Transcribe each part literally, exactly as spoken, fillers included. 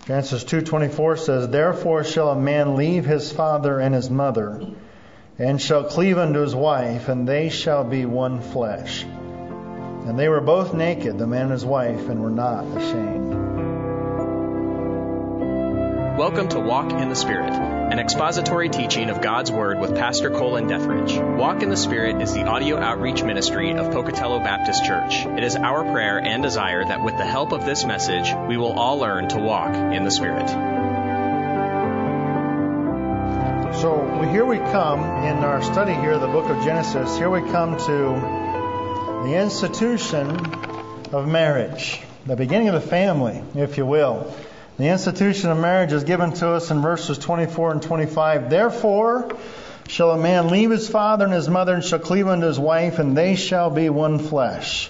Genesis two twenty-four says, "Therefore shall a man leave his father and his mother, and shall cleave unto his wife, and they shall be one flesh. And they were both naked, the man and his wife, and were not ashamed." Welcome to Walk in the Spirit, an expository teaching of God's Word with Pastor Colin Dethridge. Walk in the Spirit is the audio outreach ministry of Pocatello Baptist Church. It is our prayer and desire that with the help of this message, we will all learn to walk in the Spirit. So here we come in our study here of the book of Genesis. Here we come to the institution of marriage, the beginning of the family, if you will. The institution of marriage is given to us in verses twenty-four and twenty-five. "Therefore shall a man leave his father and his mother, and shall cleave unto his wife, and they shall be one flesh."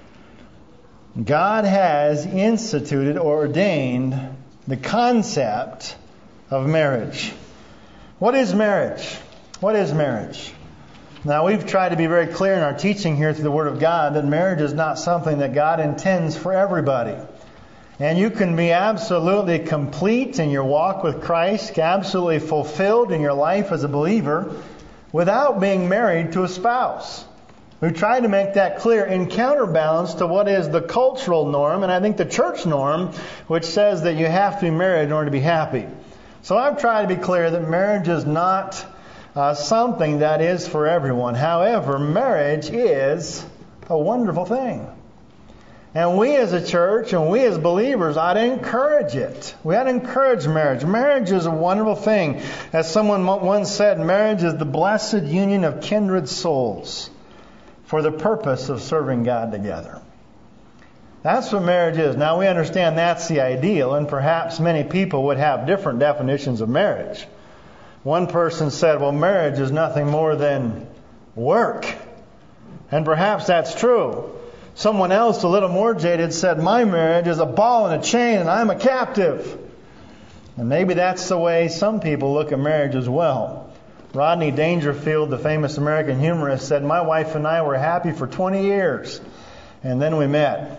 God has instituted or ordained the concept of marriage. What is marriage? What is marriage? Now, we've tried to be very clear in our teaching here through the Word of God that marriage is not something that God intends for everybody. And you can be absolutely complete in your walk with Christ, absolutely fulfilled in your life as a believer, without being married to a spouse. We've tried to make that clear in counterbalance to what is the cultural norm, and I think the church norm, which says that you have to be married in order to be happy. So I've tried to be clear that marriage is not uh, something that is for everyone. However, marriage is a wonderful thing. And we as a church and we as believers ought to encourage it. We ought to encourage marriage. Marriage is a wonderful thing. As someone once said, marriage is the blessed union of kindred souls for the purpose of serving God together. That's what marriage is. Now, we understand that's the ideal, and perhaps many people would have different definitions of marriage. One person said, well, marriage is nothing more than work. And perhaps that's true. Someone else, a little more jaded, said, my marriage is a ball and a chain, and I'm a captive. And maybe that's the way some people look at marriage as well. Rodney Dangerfield, the famous American humorist, said, my wife and I were happy for twenty years, and then we met.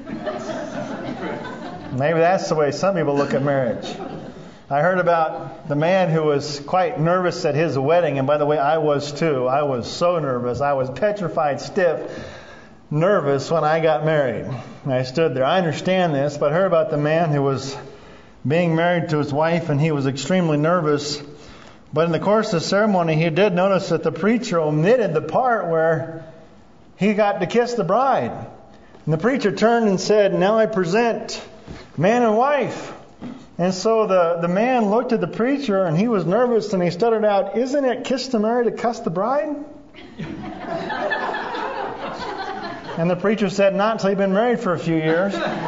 Maybe that's the way some people look at marriage. I heard about the man who was quite nervous at his wedding, and by the way, I was too. I was so nervous. I was petrified stiff, nervous when I got married. I stood there. I understand this, but I heard about the man who was being married to his wife, and he was extremely nervous. But in the course of the ceremony, he did notice that the preacher omitted the part where he got to kiss the bride. And the preacher turned and said, now I present man and wife. And so the, the man looked at the preacher, and he was nervous, and he stuttered out, isn't it customary to cuss the bride? And the preacher said, not until you've been married for a few years.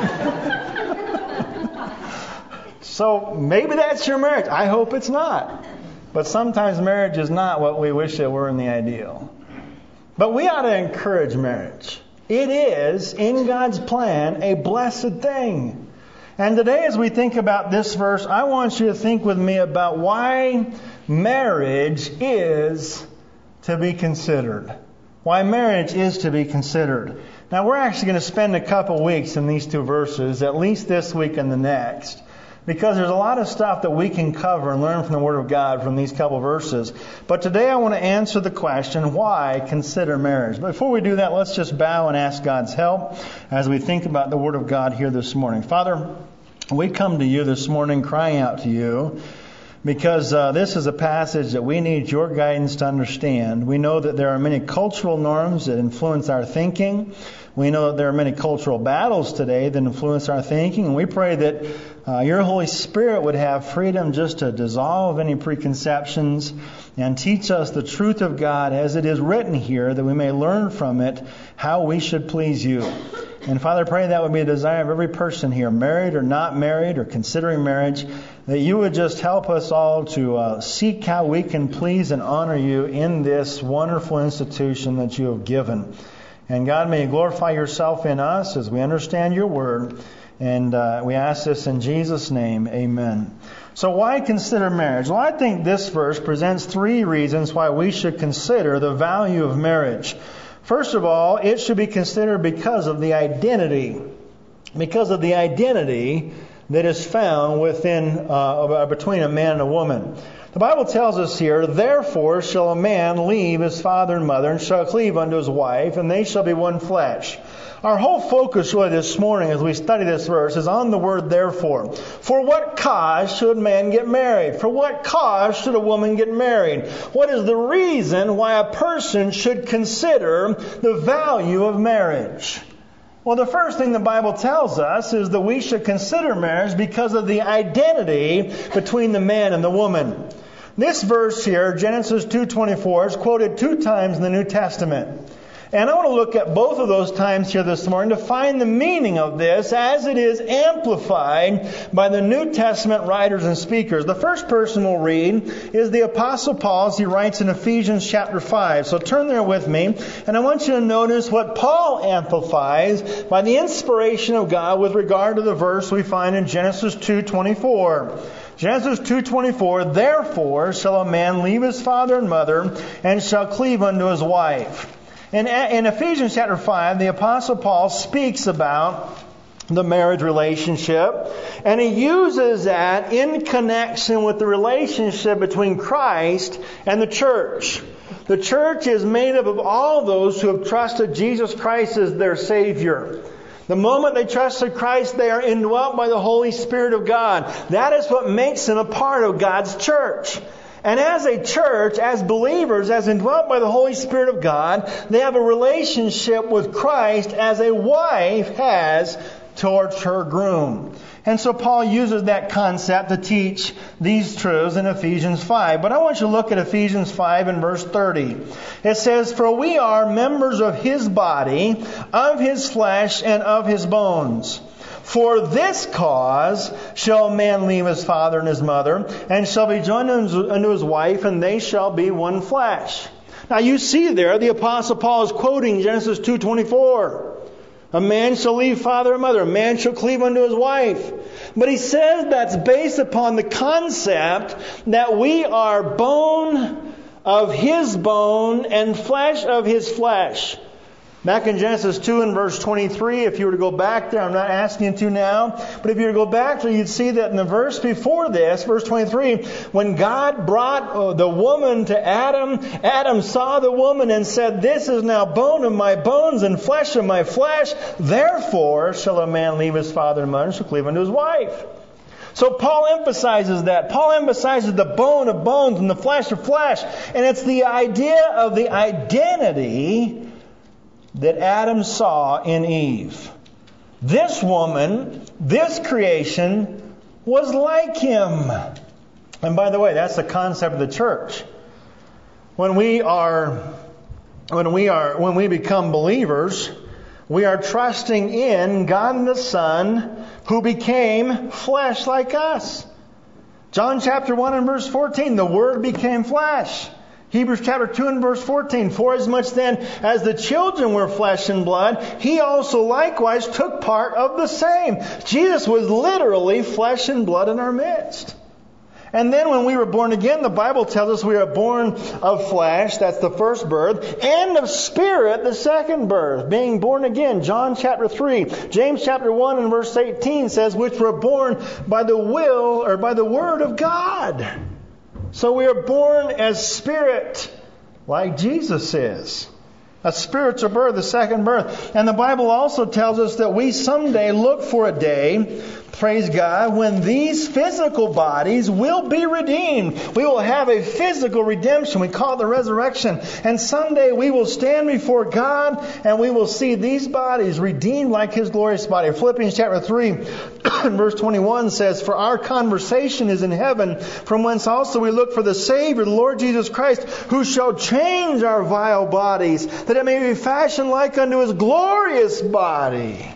So maybe that's your marriage. I hope it's not. But sometimes marriage is not what we wish it were in the ideal. But we ought to encourage marriage. It is, in God's plan, a blessed thing. And today as we think about this verse, I want you to think with me about why marriage is to be considered. Why marriage is to be considered. Now, we're actually going to spend a couple weeks in these two verses, at least this week and the next, because there's a lot of stuff that we can cover and learn from the Word of God from these couple verses. But today I want to answer the question, why consider marriage? But before we do that, let's just bow and ask God's help as we think about the Word of God here this morning. Father, we come to you this morning crying out to you, because uh, this is a passage that we need your guidance to understand. We know that there are many cultural norms that influence our thinking. We know that there are many cultural battles today that influence our thinking. And we pray that uh, your Holy Spirit would have freedom just to dissolve any preconceptions and teach us the truth of God as it is written here, that we may learn from it how we should please you. And Father, I pray that would be a desire of every person here, married or not married or considering marriage, that you would just help us all to uh, seek how we can please and honor you in this wonderful institution that you have given. And God, may you glorify yourself in us as we understand your word. And uh, we ask this in Jesus' name. Amen. So why consider marriage? Well, I think this verse presents three reasons why we should consider the value of marriage. First of all, it should be considered because of the identity. Because of the identity that is found within uh, between a man and a woman. The Bible tells us here, therefore shall a man leave his father and mother and shall cleave unto his wife, and they shall be one flesh. Our whole focus really this morning as we study this verse is on the word therefore. For what cause should man get married? For what cause should a woman get married? What is the reason why a person should consider the value of marriage? Well, the first thing the Bible tells us is that we should consider marriage because of the identity between the man and the woman. This verse here, Genesis two twenty-four, is quoted two times in the New Testament. And I want to look at both of those times here this morning to find the meaning of this as it is amplified by the New Testament writers and speakers. The first person we'll read is the Apostle Paul as he writes in Ephesians chapter five. So turn there with me, and I want you to notice what Paul amplifies by the inspiration of God with regard to the verse we find in Genesis two twenty-four. Genesis two twenty-four, therefore shall a man leave his father and mother and shall cleave unto his wife. In, in Ephesians chapter five, the Apostle Paul speaks about the marriage relationship, and he uses that in connection with the relationship between Christ and the church. The church is made up of all those who have trusted Jesus Christ as their Savior. The moment they trusted Christ, they are indwelt by the Holy Spirit of God. That is what makes them a part of God's church. And as a church, as believers, as indwelt by the Holy Spirit of God, they have a relationship with Christ as a wife has towards her groom. And so Paul uses that concept to teach these truths in Ephesians five. But I want you to look at Ephesians five and verse thirty. It says, for we are members of His body, of His flesh, and of His bones. For this cause shall a man leave his father and his mother, and shall be joined unto his wife, and they shall be one flesh. Now you see there, the Apostle Paul is quoting Genesis two twenty-four. A man shall leave father and mother. A man shall cleave unto his wife. But he says that's based upon the concept that we are bone of his bone and flesh of his flesh. Back in Genesis two and verse twenty-three, if you were to go back there, I'm not asking you to now, but if you were to go back there, you'd see that in the verse before this, verse twenty-three, when God brought the woman to Adam, Adam saw the woman and said, this is now bone of my bones and flesh of my flesh. Therefore shall a man leave his father and mother and shall cleave unto his wife. So Paul emphasizes that. Paul emphasizes the bone of bones and the flesh of flesh. And it's the idea of the identity that Adam saw in Eve. This woman, this creation, was like him. And by the way, that's the concept of the church. When we are, when we are, when we become believers, we are trusting in God the Son, who became flesh like us. John chapter one and verse fourteen, the Word became flesh. Hebrews chapter two and verse fourteen, for as much then as the children were flesh and blood, He also likewise took part of the same. Jesus was literally flesh and blood in our midst. And then when we were born again, the Bible tells us we are born of flesh, that's the first birth, and of spirit, the second birth, being born again. John chapter three, James chapter one and verse eighteen says, which were born by the will or by the word of God. So we are born as spirit, like Jesus is. A spiritual birth, the second birth. And the Bible also tells us that we someday look for a day, praise God, when these physical bodies will be redeemed. We will have a physical redemption. We call it the resurrection. And someday we will stand before God and we will see these bodies redeemed like His glorious body. Philippians chapter three verse twenty-one says, for our conversation is in heaven, from whence also we look for the Savior, the Lord Jesus Christ, who shall change our vile bodies, that it may be fashioned like unto His glorious body.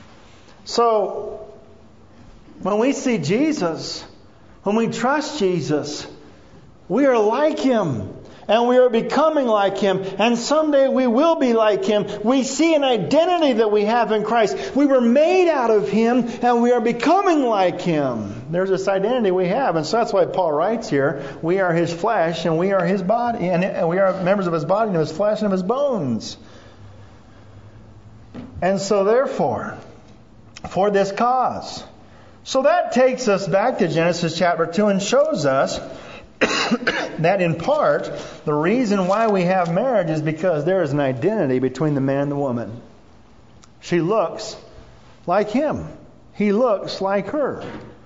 So, when we see Jesus, when we trust Jesus, we are like Him. And we are becoming like Him. And someday we will be like Him. We see an identity that we have in Christ. We were made out of Him and we are becoming like Him. There's this identity we have. And so that's why Paul writes here, we are His flesh and we are His body. And we are members of His body and of His flesh and of His bones. And so therefore, for this cause, So that takes us back to Genesis chapter two and shows us that in part, the reason why we have marriage is because there is an identity between the man and the woman. She looks like him. He looks like her.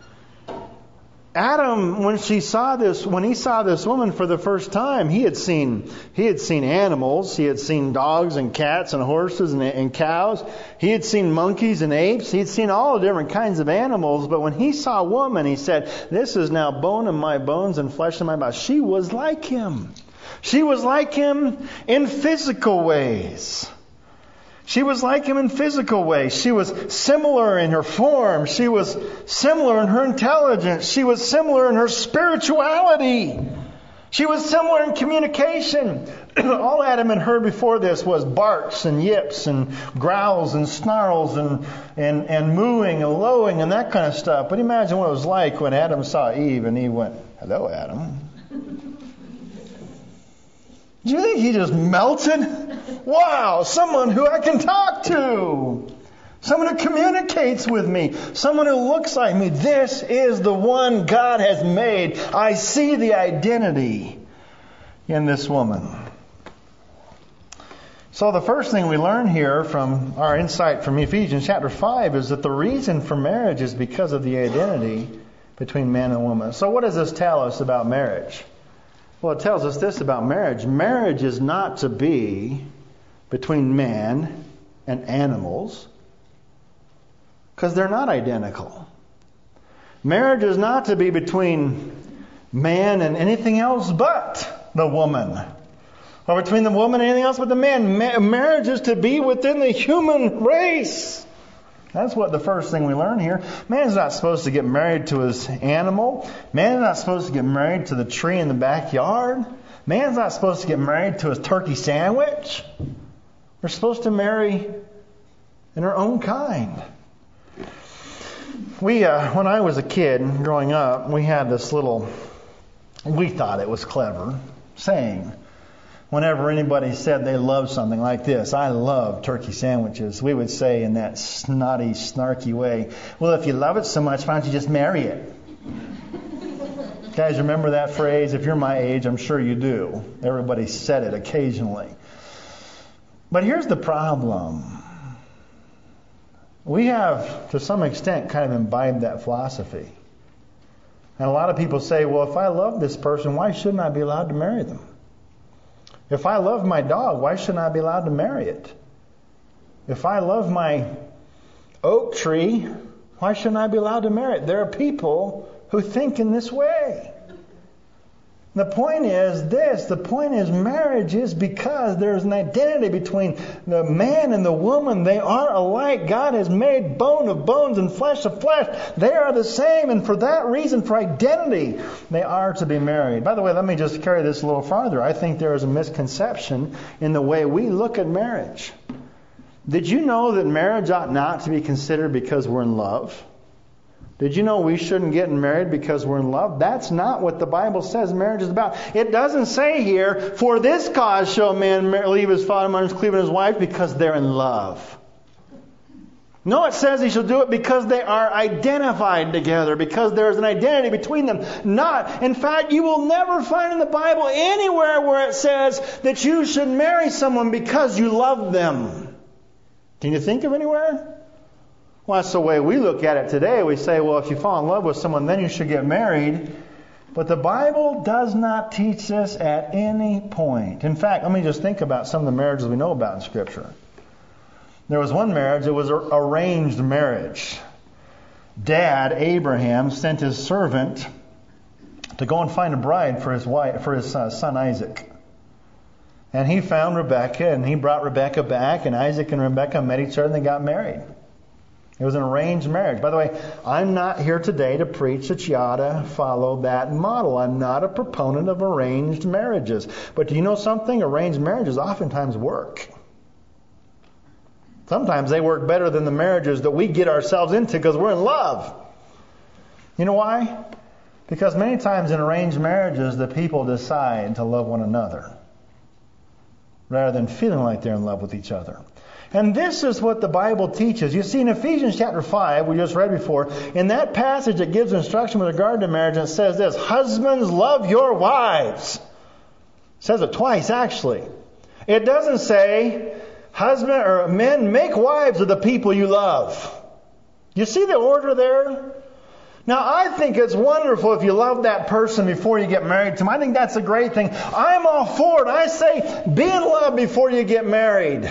Adam, when she saw this, when he saw this woman for the first time, he had seen he had seen animals. He had seen dogs and cats and horses and, and cows. He had seen monkeys and apes. He had seen all the different kinds of animals. But when he saw a woman, he said, "This is now bone of my bones and flesh of my bone." She was like him. She was like him in physical ways. She was like him in physical ways. She was similar in her form. She was similar in her intelligence. She was similar in her spirituality. She was similar in communication. All Adam had heard before this was barks and yips and growls and snarls and, and, and mooing and lowing and that kind of stuff. But imagine what it was like when Adam saw Eve and Eve went, "Hello, Adam." Do you think he just melted? Wow, someone who I can talk to. Someone who communicates with me. Someone who looks like me. This is the one God has made. I see the identity in this woman. So the first thing we learn here from our insight from Ephesians chapter five is that the reason for marriage is because of the identity between man and woman. So what does this tell us about marriage? Well, it tells us this about marriage. Marriage is not to be between man and animals, because they're not identical. Marriage is not to be between man and anything else but the woman, or between the woman and anything else but the man. Ma- marriage is to be within the human race. That's what the first thing we learn here. Man's not supposed to get married to his animal. Man's not supposed to get married to the tree in the backyard. Man's not supposed to get married to his turkey sandwich. We're supposed to marry in our own kind. We, uh, when I was a kid growing up, we had this little, we thought it was clever, saying. Whenever anybody said they loved something like this, "I love turkey sandwiches," we would say in that snotty, snarky way, "Well, if you love it so much, why don't you just marry it?" Guys, remember that phrase? If you're my age, I'm sure you do. Everybody said it occasionally. But here's the problem. We have, to some extent, kind of imbibed that philosophy. And a lot of people say, "Well, if I love this person, why shouldn't I be allowed to marry them? If I love my dog, why shouldn't I be allowed to marry it? If I love my oak tree, why shouldn't I be allowed to marry it?" There are people who think in this way. The point is this. The point is marriage is because there's an identity between the man and the woman. They are alike. God has made bone of bones and flesh of flesh. They are the same. And for that reason, for identity, they are to be married. By the way, let me just carry this a little farther. I think there is a misconception in the way we look at marriage. Did you know that marriage ought not to be considered because we're in love? Did you know we shouldn't get married because we're in love? That's not what the Bible says marriage is about. It doesn't say here, "For this cause shall a man leave his father and mother and cleave to his wife," because they're in love. No, it says he shall do it because they are identified together, because there is an identity between them. Not, in fact, you will never find in the Bible anywhere where it says that you should marry someone because you love them. Can you think of anywhere? Well, that's the way we look at it today. We say, well, if you fall in love with someone, then you should get married. But the Bible does not teach this at any point. In fact, let me just think about some of the marriages we know about in Scripture. There was one marriage that was an arranged marriage. Dad, Abraham, sent his servant to go and find a bride for his wife, for his uh, son Isaac. And he found Rebekah, and he brought Rebekah back, and Isaac and Rebekah met each other, and they got married. It was an arranged marriage. By the way, I'm not here today to preach that you ought to follow that model. I'm not a proponent of arranged marriages. But do you know something? Arranged marriages oftentimes work. Sometimes they work better than the marriages that we get ourselves into because we're in love. You know why? Because many times in arranged marriages, the people decide to love one another rather than feeling like they're in love with each other. And this is what the Bible teaches. You see, in Ephesians chapter five, we just read before, in that passage it gives instruction with regard to marriage, and it says this: husbands, love your wives. It says it twice, actually. It doesn't say, husband or men, make wives of the people you love. You see the order there? Now, I think it's wonderful if you love that person before you get married to them. I think that's a great thing. I'm all for it. I say, be in love before you get married.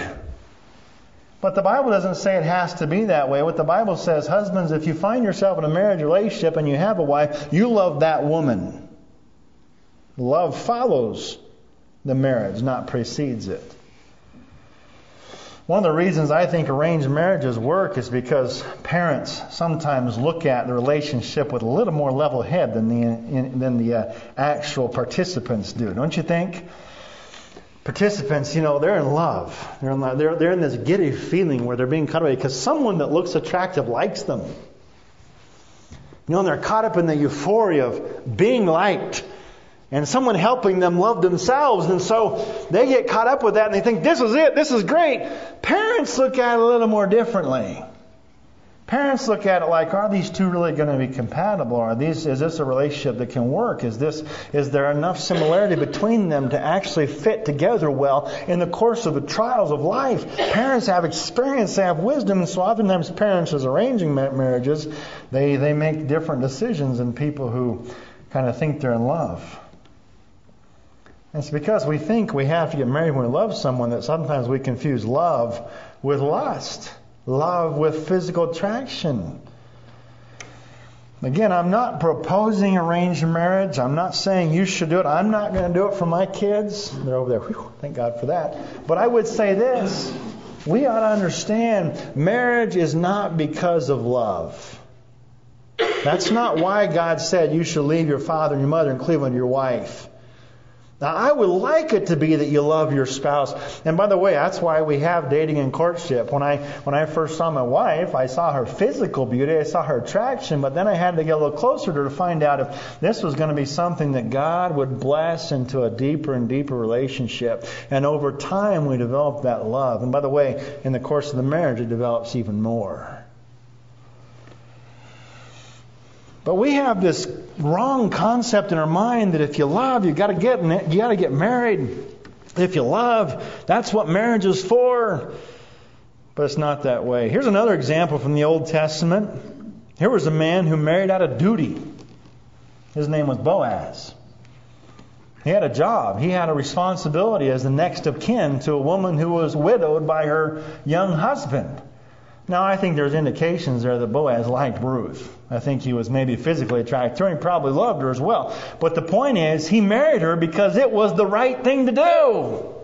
But the Bible doesn't say it has to be that way. What the Bible says, husbands, if you find yourself in a marriage relationship and you have a wife, you love that woman. Love follows the marriage, not precedes it. One of the reasons I think arranged marriages work is because parents sometimes look at the relationship with a little more level head than the in, than the uh, actual participants do. Don't you think? Participants, you know, they're in love. They're in love. They're, they're in this giddy feeling where they're being caught away because someone that looks attractive likes them. You know, and they're caught up in the euphoria of being liked. And someone helping them love themselves. And so they get caught up with that and they think, this is it, this is great. Parents look at it a little more differently. Parents look at it like, are these two really going to be compatible? Are these, is this a relationship that can work? Is this, is there enough similarity between them to actually fit together well in the course of the trials of life? Parents have experience, they have wisdom, and so oftentimes parents, as arranging marriages, they, they make different decisions than people who kind of think they're in love. It's because we think we have to get married when we love someone that sometimes we confuse love with lust. Love with physical attraction. Again, I'm not proposing arranged marriage. I'm not saying you should do it. I'm not going to do it for my kids. They're over there. Whew, thank God for that. But I would say this. We ought to understand marriage is not because of love. That's not why God said you should leave your father and your mother and cleave unto your wife. Now, I would like it to be that you love your spouse. And by the way, that's why we have dating and courtship. When I when I first saw my wife, I saw her physical beauty, I saw her attraction, but then I had to get a little closer to her to find out if this was going to be something that God would bless into a deeper and deeper relationship. And over time, we developed that love. And by the way, in the course of the marriage, it develops even more. But we have this wrong concept in our mind that if you love, you got to get you got to get married. If you love, that's what marriage is for. But it's not that way. Here's another example from the Old Testament. Here was a man who married out of duty. His name was Boaz. He had a job. He had a responsibility as the next of kin to a woman who was widowed by her young husband. Now, I think there's indications there that Boaz liked Ruth. I think he was maybe physically attracted to her. He probably loved her as well. But the point is, he married her because it was the right thing to do.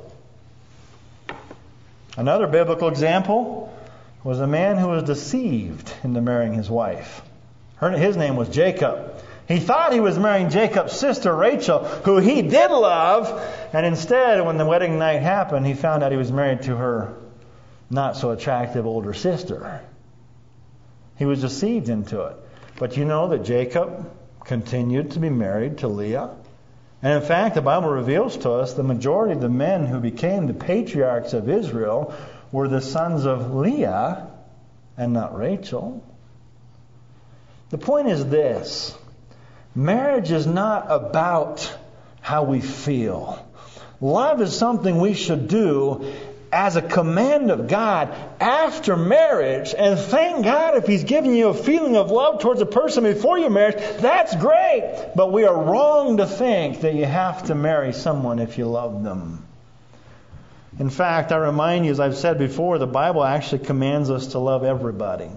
Another biblical example was a man who was deceived into marrying his wife. Her, his name was Jacob. He thought he was marrying Jacob's sister Rachel, who he did love. And instead, when the wedding night happened, he found out he was married to her not so attractive older sister. He was deceived into it. But you know that Jacob continued to be married to Leah. And in fact, the Bible reveals to us the majority of the men who became the patriarchs of Israel were the sons of Leah and not Rachel. The point is this. Marriage is not about how we feel. Love is something we should do as a command of God after marriage. And thank God if He's giving you a feeling of love towards a person before your marriage, that's great. But we are wrong to think that you have to marry someone if you love them. In fact, I remind you, as I've said before, the Bible actually commands us to love everybody.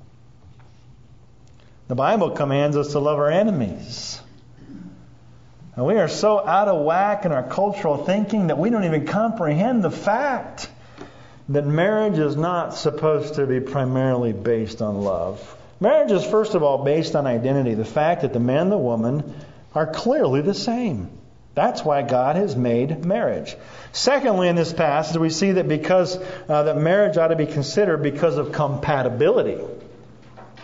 The Bible commands us to love our enemies. And we are so out of whack in our cultural thinking that we don't even comprehend the fact that marriage is not supposed to be primarily based on love. Marriage is first of all based on identity. The fact that the man and the woman are clearly the same. That's why God has made marriage. Secondly, in this passage, we see that because uh, that marriage ought to be considered because of compatibility.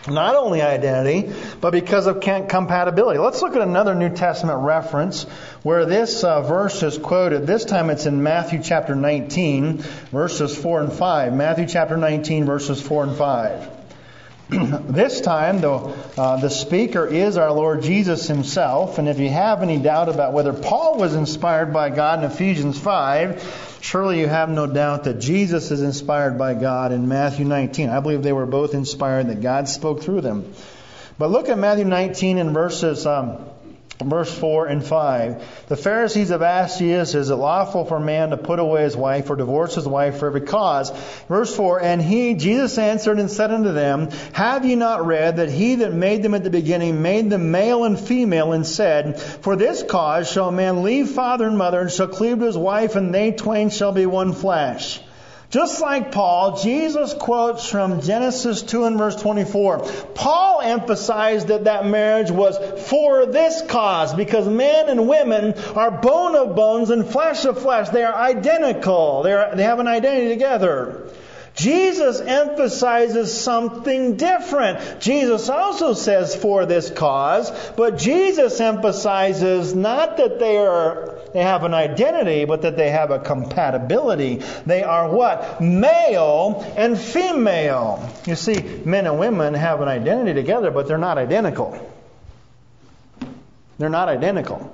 Not only identity, but because of compatibility. Let's look at another New Testament reference where this uh, verse is quoted. This time it's in Matthew chapter nineteen, verses four and five. Matthew chapter nineteen, verses four and five. This time, though, uh, the speaker is our Lord Jesus Himself. And if you have any doubt about whether Paul was inspired by God in Ephesians five, surely you have no doubt that Jesus is inspired by God in Matthew nineteen. I believe they were both inspired, that God spoke through them. But look at Matthew nineteen and verses um, verse four and five. The Pharisees have asked Jesus, is it lawful for a man to put away his wife or divorce his wife for every cause? Verse four, and he, Jesus answered and said unto them, have ye not read that he that made them at the beginning made them male and female, and said, for this cause shall a man leave father and mother, and shall cleave to his wife, and they twain shall be one flesh. Just like Paul, Jesus quotes from Genesis two and verse twenty-four. Paul emphasized that that marriage was for this cause, because men and women are bone of bones and flesh of flesh. They are identical. They are, they have an identity together. Jesus emphasizes something different. Jesus also says for this cause, but Jesus emphasizes not that they are they have an identity, but that they have a compatibility. They are what? Male and female. You see, men and women have an identity together, but they're not identical. They're not identical.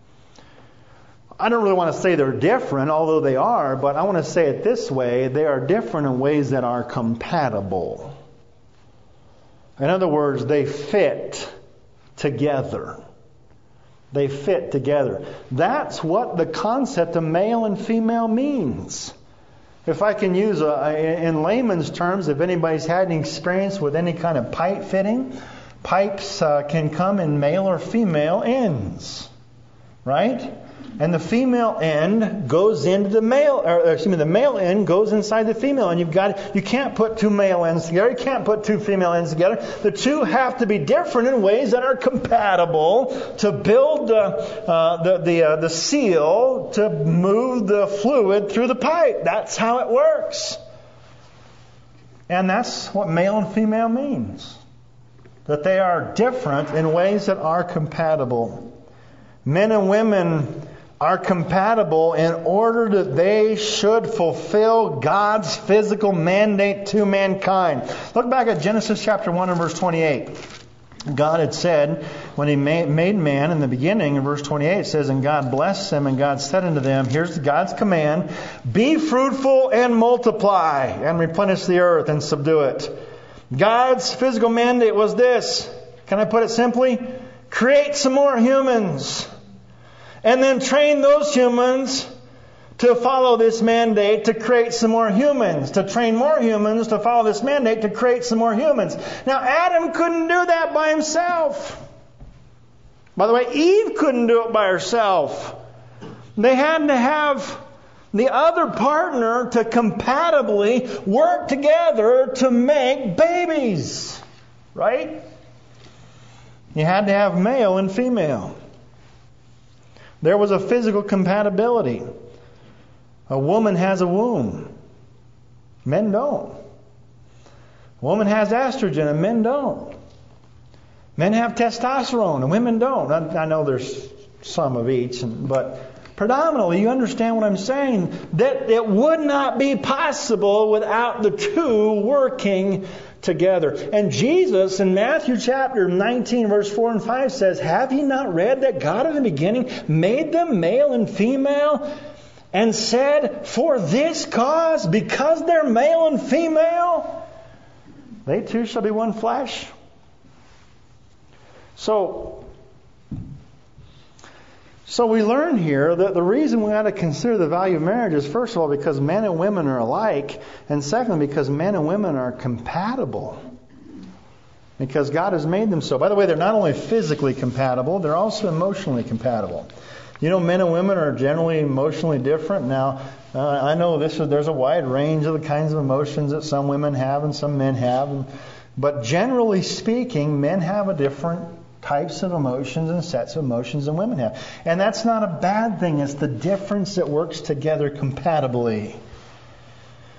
I don't really want to say they're different, although they are, but I want to say it this way. They are different in ways that are compatible. In other words, they fit together. They fit together. That's what the concept of male and female means. If I can use, a, in layman's terms, if anybody's had any experience with any kind of pipe fitting, pipes uh, can come in male or female ends, right? And the female end goes into the male, or excuse me, the male end goes inside the female. And you've got, you can't put two male ends together. You can't put two female ends together. The two have to be different in ways that are compatible to build uh, uh, the the uh, the seal to move the fluid through the pipe. That's how it works. And that's what male and female means. That they are different in ways that are compatible. Men and women are compatible in order that they should fulfill God's physical mandate to mankind. Look back at Genesis chapter one and verse twenty-eight. God had said, when He made man in the beginning, in verse twenty-eight, it says, and God blessed them, and God said unto them, here's God's command, be fruitful and multiply, and replenish the earth and subdue it. God's physical mandate was this. Can I put it simply? Create some more humans. And then train those humans to follow this mandate to create some more humans. To train more humans to follow this mandate to create some more humans. Now, Adam couldn't do that by himself. By the way, Eve couldn't do it by herself. They had to have the other partner to compatibly work together to make babies. Right? You had to have male and female. There was a physical compatibility. A woman has a womb. Men don't. A woman has estrogen and men don't. Men have testosterone and women don't. I, I know there's some of each, but predominantly, you understand what I'm saying, that it would not be possible without the two working together. And Jesus in Matthew chapter nineteen verse four and five says, have ye not read that God in the beginning made them male and female, and said, for this cause, because they're male and female, they two shall be one flesh? So, so we learn here that the reason we ought to consider the value of marriage is, first of all, because men and women are alike, and secondly, because men and women are compatible. Because God has made them so. By the way, they're not only physically compatible, they're also emotionally compatible. You know, men and women are generally emotionally different. Now, uh, I know this is, there's a wide range of the kinds of emotions that some women have and some men have. But generally speaking, men have a different types of emotions and sets of emotions than women have. And that's not a bad thing. It's the difference that works together compatibly.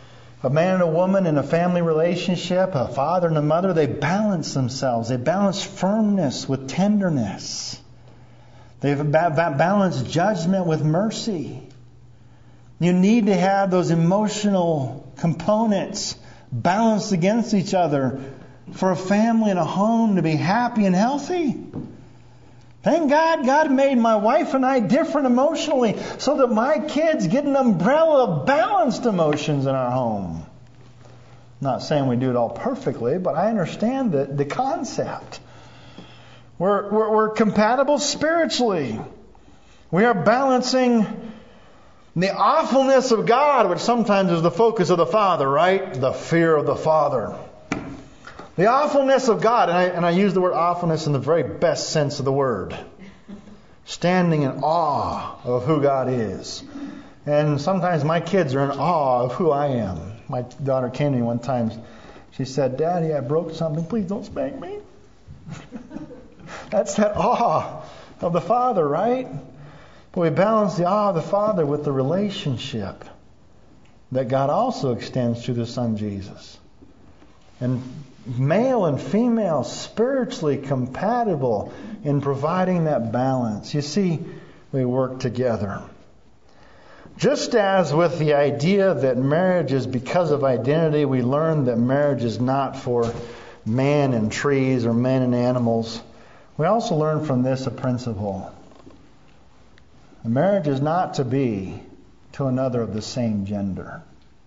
A man and a woman in a family relationship, a father and a mother, they balance themselves. They balance firmness with tenderness. They balance judgment with mercy. You need to have those emotional components balanced against each other for a family and a home to be happy and healthy. Thank God, God made my wife and I different emotionally so that my kids get an umbrella of balanced emotions in our home. Not saying we do it all perfectly, but I understand the, the concept. We're, we're, we're compatible spiritually. We are balancing the awfulness of God, which sometimes is the focus of the Father, right? The fear of the Father. The awfulness of God, and I, and I use the word awfulness in the very best sense of the word. Standing in awe of who God is. And sometimes my kids are in awe of who I am. My daughter came to me one time. She said, Daddy, I broke something. Please don't spank me. That's that awe of the Father, right? But we balance the awe of the Father with the relationship that God also extends to the Son Jesus. And male and female, spiritually compatible in providing that balance. You see, we work together. Just as with the idea that marriage is because of identity, we learn that marriage is not for man and trees or men and animals. We also learn from this a principle. A marriage is not to be to another of the same gender.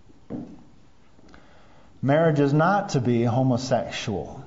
Marriage is not to be homosexual.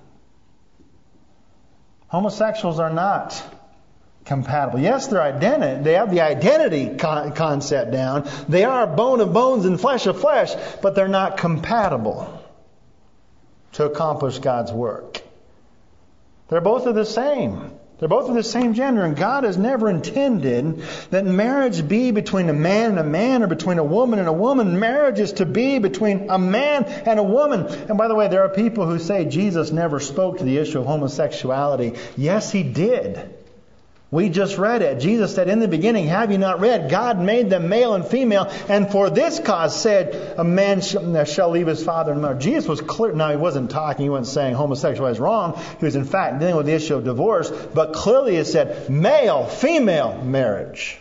Homosexuals are not compatible. Yes, they're identity. They have the identity con- concept down. They are bone of bones and flesh of flesh, but they're not compatible to accomplish God's work. They're both of the same. They're both of the same gender, and God has never intended that marriage be between a man and a man or between a woman and a woman. Marriage is to be between a man and a woman. And by the way, there are people who say Jesus never spoke to the issue of homosexuality. Yes, He did. We just read it. Jesus said, in the beginning, have you not read? God made them male and female, and for this cause said, a man shall leave his father and mother. Jesus was clear. Now, He wasn't talking, He wasn't saying homosexuality is wrong. He was, in fact, dealing with the issue of divorce. But clearly He said, male, female marriage.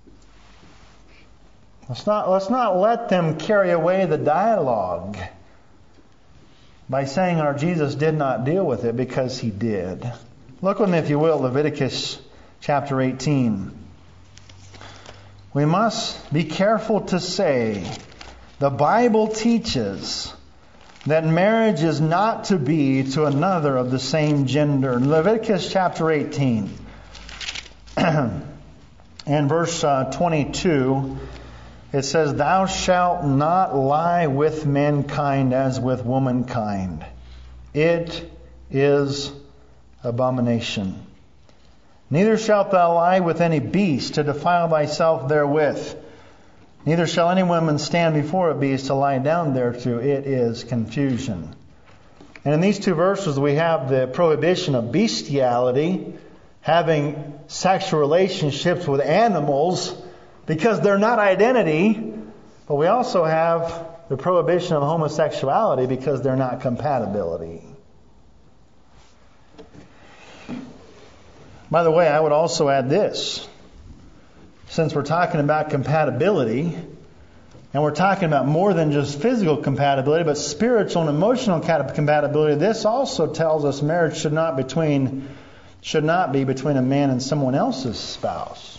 Let's not, let's not let them carry away the dialogue by saying our Jesus did not deal with it, because He did. Look with me, if you will, Leviticus chapter eighteen. We must be careful to say the Bible teaches that marriage is not to be to another of the same gender. Leviticus chapter eighteen and verse uh, twenty-two, it says, Thou shalt not lie with mankind as with womankind. It is abomination. Neither shalt thou lie with any beast to defile thyself therewith. Neither shall any woman stand before a beast to lie down thereto. It is confusion. And in these two verses we have the prohibition of bestiality, having sexual relationships with animals, because they're not identity. But we also have the prohibition of homosexuality because they're not compatibility. By the way, I would also add this. Since we're talking about compatibility, and we're talking about more than just physical compatibility, but spiritual and emotional compatibility, this also tells us marriage should not between should not be between a man and someone else's spouse.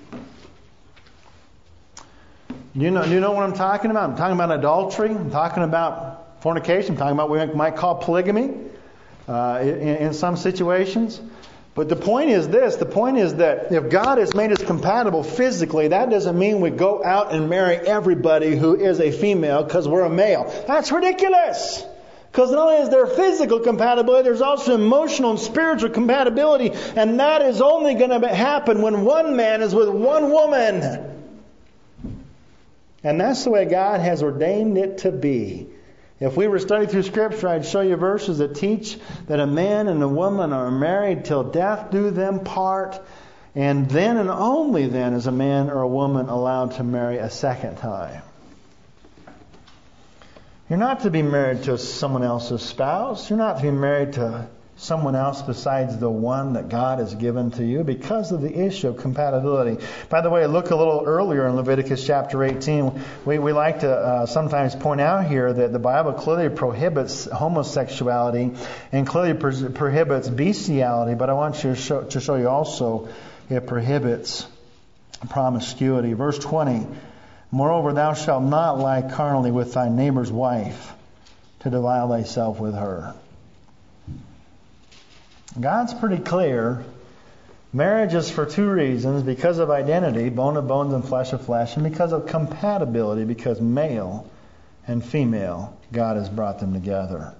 Do you know, do you know what I'm talking about? I'm talking about adultery. I'm talking about fornication. I'm talking about what we might call polygamy uh, in, in some situations. But the point is this, the point is that if God has made us compatible physically, that doesn't mean we go out and marry everybody who is a female because we're a male. That's ridiculous! Because not only is there physical compatibility, there's also emotional and spiritual compatibility, and that is only going to happen when one man is with one woman. And that's the way God has ordained it to be. If we were studying through Scripture, I'd show you verses that teach that a man and a woman are married till death do them part. And then and only then is a man or a woman allowed to marry a second time. You're not to be married to someone else's spouse. You're not to be married to someone else besides the one that God has given to you because of the issue of compatibility. By the way, look a little earlier in Leviticus chapter eighteen. We, we like to uh, sometimes point out here that the Bible clearly prohibits homosexuality and clearly pro- prohibits bestiality, but I want you to show, to show you also it prohibits promiscuity. Verse twenty, moreover, thou shalt not lie carnally with thy neighbor's wife to defile thyself with her. God's pretty clear. Marriage is for two reasons: because of identity, bone of bones and flesh of flesh, and because of compatibility, because male and female, God has brought them together.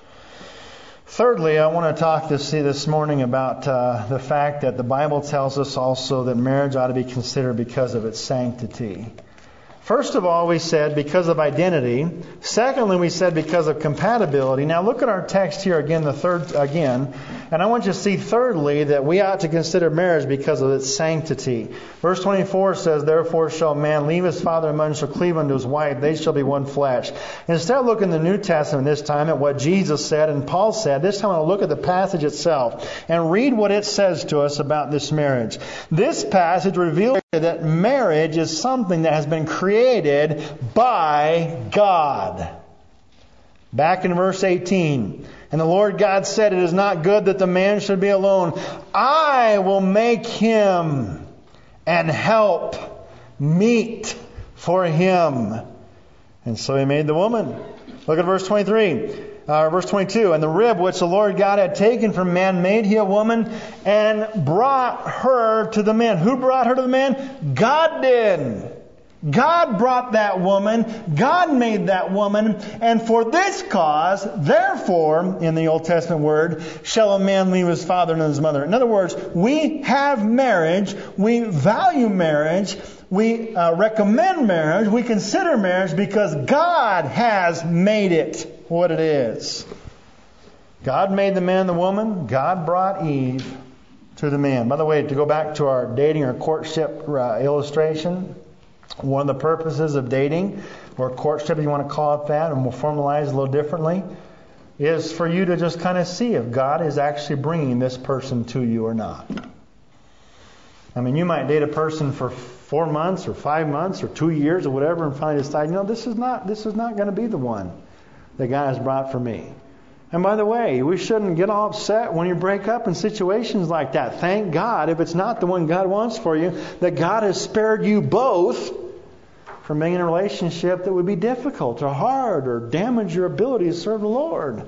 Thirdly, I want to talk to see this morning about uh, the fact that the Bible tells us also that marriage ought to be considered because of its sanctity. First of all, we said because of identity. Secondly, we said because of compatibility. Now look at our text here again, the third again. And I want you to see thirdly that we ought to consider marriage because of its sanctity. Verse twenty-four says, therefore shall man leave his father and mother and shall cleave unto his wife. They shall be one flesh. Instead of looking in the New Testament this time at what Jesus said and Paul said, this time I'll look at the passage itself and read what it says to us about this marriage. This passage reveals that marriage is something that has been created by God. Back in verse eighteen. And the Lord God said, it is not good that the man should be alone. I will make him and help meet for him. And so he made the woman. Look at verse twenty-three. Uh, verse twenty-two. And the rib which the Lord God had taken from man made he a woman and brought her to the man. Who brought her to the man? God did. God brought that woman. God made that woman. And for this cause, therefore, in the Old Testament word, shall a man leave his father and his mother. In other words, we have marriage. We value marriage. We uh, recommend marriage. We consider marriage because God has made it what it is. God made the man and the woman. God brought Eve to the man. By the way, to go back to our dating or courtship uh, illustration, one of the purposes of dating, or courtship if you want to call it that, and we'll formalize it a little differently, is for you to just kind of see if God is actually bringing this person to you or not. I mean, you might date a person for four months or five months or two years or whatever and finally decide, you know, this is not this is not going to be the one that God has brought for me. And by the way, we shouldn't get all upset when you break up in situations like that. Thank God, if it's not the one God wants for you, that God has spared you both from being in a relationship that would be difficult or hard or damage your ability to serve the Lord.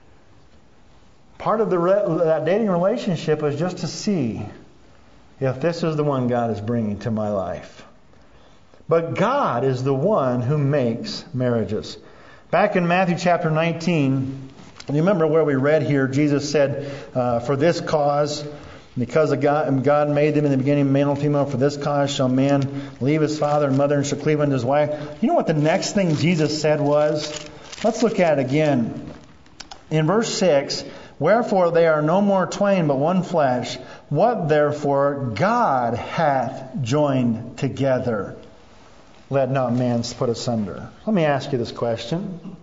Part of the re- that dating relationship is just to see if this is the one God is bringing to my life. But God is the one who makes marriages. Back in Matthew chapter nineteen, you remember where we read here, Jesus said, uh, for this cause, because of God, God made them in the beginning, male and female, for this cause shall man leave his father and mother and shall cleave unto his wife. You know what the next thing Jesus said was? Let's look at it again. In verse six, wherefore they are no more twain but one flesh. What therefore God hath joined together, let not man put asunder. Let me ask you this question.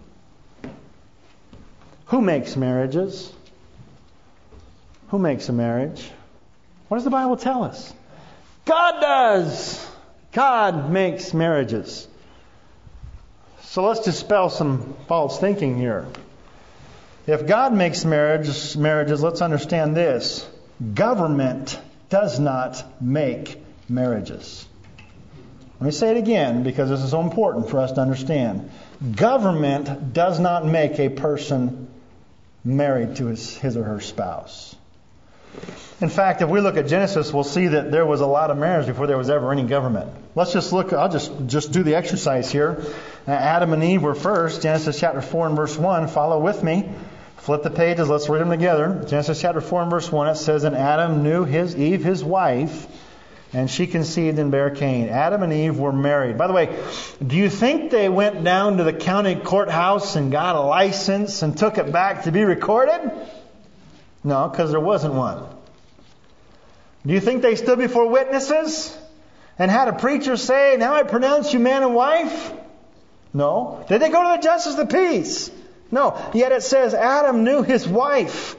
Who makes marriages? Who makes a marriage? What does the Bible tell us? God does. God makes marriages. So let's dispel some false thinking here. If God makes marriage, marriages, let's understand this. Government does not make marriages. Let me say it again because this is so important for us to understand. Government does not make a person married to his, his or her spouse. In fact, if we look at Genesis, we'll see that there was a lot of marriage before there was ever any government. Let's just look, I'll just, just do the exercise here. Uh, Adam and Eve were first. Genesis chapter four and verse one. Follow with me. Flip the pages. Let's read them together. Genesis chapter four and verse one. It says, and Adam knew his Eve, his wife, and she conceived and bare Cain. Adam and Eve were married. By the way, do you think they went down to the county courthouse and got a license and took it back to be recorded? No, because there wasn't one. Do you think they stood before witnesses and had a preacher say, now I pronounce you man and wife? No. Did they go to the justice of the peace? No. Yet it says Adam knew his wife.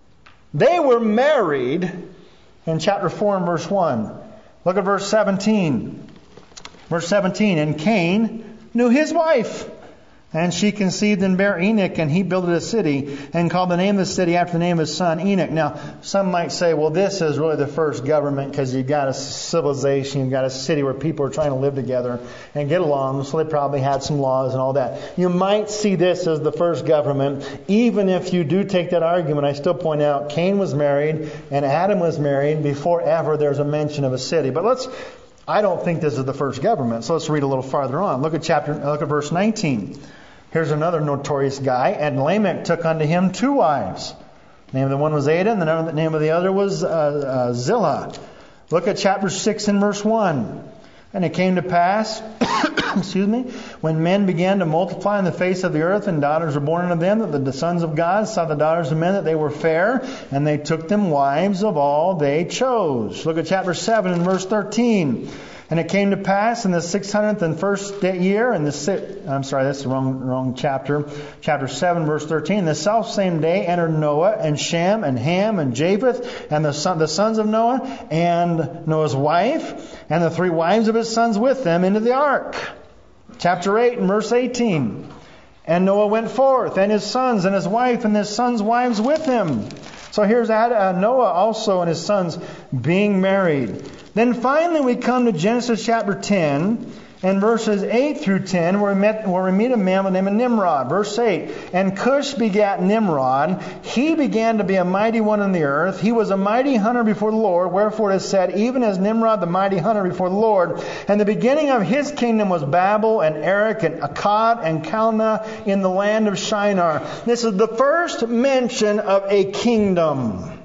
They were married in chapter four and verse one. Look at verse seventeen. Verse seventeen, and Cain knew his wife, and she conceived and bare Enoch, and he builded a city and called the name of the city after the name of his son Enoch. Now, some might say, well, this is really the first government because you've got a civilization, you've got a city where people are trying to live together and get along, so they probably had some laws and all that. You might see this as the first government. Even if you do take that argument, I still point out Cain was married and Adam was married before ever there's a mention of a city. But let's, I don't think this is the first government, so let's read a little farther on. Look at chapter, look at verse nineteen. Here's another notorious guy. And Lamech took unto him two wives. The name of the one was Ada, and the name of the other was uh, uh, Zillah. Look at chapter six and verse one. And it came to pass, excuse me, when men began to multiply in the face of the earth, and daughters were born unto them, that the sons of God saw the daughters of men that they were fair, and they took them wives of all they chose. Look at chapter seven and verse thirteen. And it came to pass in the six hundredth and first year, in the si- I'm sorry, that's the wrong wrong chapter. Chapter seven, verse thirteen. The self same day entered Noah and Shem and Ham and Japheth and the son, the sons of Noah and Noah's wife and the three wives of his sons with them into the ark. Chapter eight and verse eighteen. And Noah went forth, and his sons and his wife and his sons' wives with him. So here's uh, Noah also and his sons being married. Then finally we come to Genesis chapter ten and verses eight through ten where we, met, where we meet a man by the name of Nimrod. Verse eight, and Cush begat Nimrod. He began to be a mighty one in the earth. He was a mighty hunter before the Lord. Wherefore it is said, even as Nimrod the mighty hunter before the Lord. And the beginning of his kingdom was Babel and Erech and Akkad and Calneh in the land of Shinar. This is the first mention of a kingdom.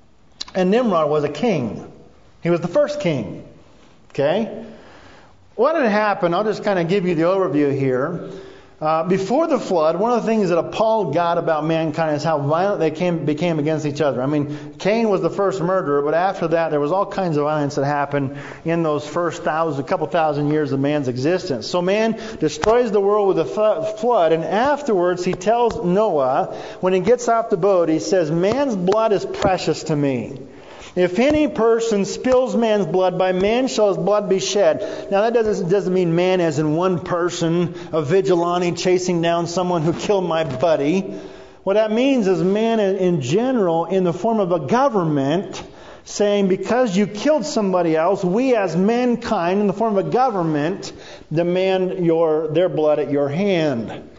And Nimrod was a king. He was the first king. Okay? What had happened, I'll just kind of give you the overview here. Uh, before the flood, one of the things that appalled God about mankind is how violent they came, became against each other. I mean, Cain was the first murderer, but after that there was all kinds of violence that happened in those first thousand, couple thousand years of man's existence. So man destroys the world with a flood, and afterwards he tells Noah, when he gets off the boat, he says, man's blood is precious to me. If any person spills man's blood, by man shall his blood be shed. Now that doesn't, doesn't mean man as in one person, a vigilante chasing down someone who killed my buddy. What that means is man in general, in the form of a government, saying because you killed somebody else, we as mankind, in the form of a government, demand your their blood at your hand.